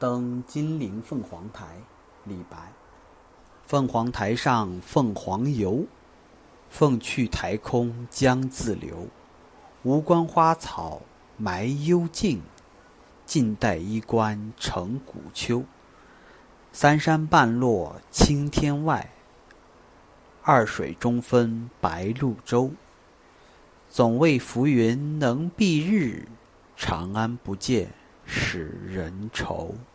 登金陵凤凰台，李白。凤凰台上凤凰游，凤去台空江自流。无关花草埋幽径，晋代衣冠成古丘。三山半落青天外，二水中分白鹭洲。总为浮云能蔽日，长安不见使人愁。